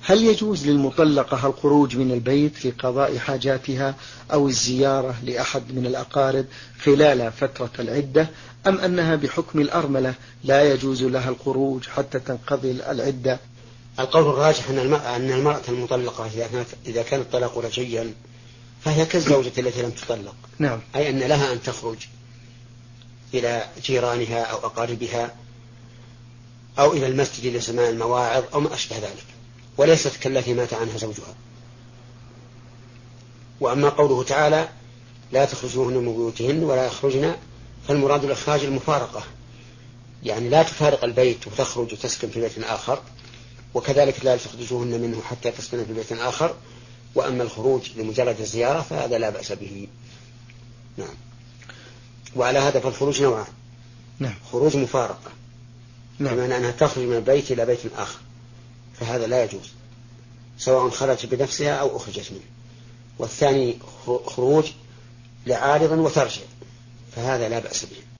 هل يجوز للمطلقة الخروج من البيت لقضاء حاجاتها أو الزيارة لأحد من الأقارب خلال فترة العدة، أم أنها بحكم الأرملة لا يجوز لها الخروج حتى تنقضي العدة؟ القول الراجح أن المرأة المطلقة إذا كان الطلاق رجعيا فهي كالزوجة التي لم تطلق. نعم. أي أن لها أن تخرج إلى جيرانها أو أقاربها أو إلى المسجد لسماع المواعظ أو ما أشبه ذلك، وليست كالتي مات عنها زوجها. وأما قوله تعالى لا تخرجوهن من بيوتهن ولا يخرجن، فالمراد الإخراج المفارقة، يعني لا تفارق البيت وتخرج وتسكن في بيت آخر، وكذلك لا تخرجوهن منه حتى تسكن في بيت آخر. وأما الخروج لمجرد الزيارة فهذا لا بأس به. نعم. وعلى هذا فالخروج نوعان. نعم. خروج مفارقة، نعم. بمعنى أنها تخرج من البيت إلى بيت آخر، فهذا لا يجوز سواء خرجت بنفسها أو أخرجت منه. والثاني خروج لعارض وترجع، فهذا لا بأس به.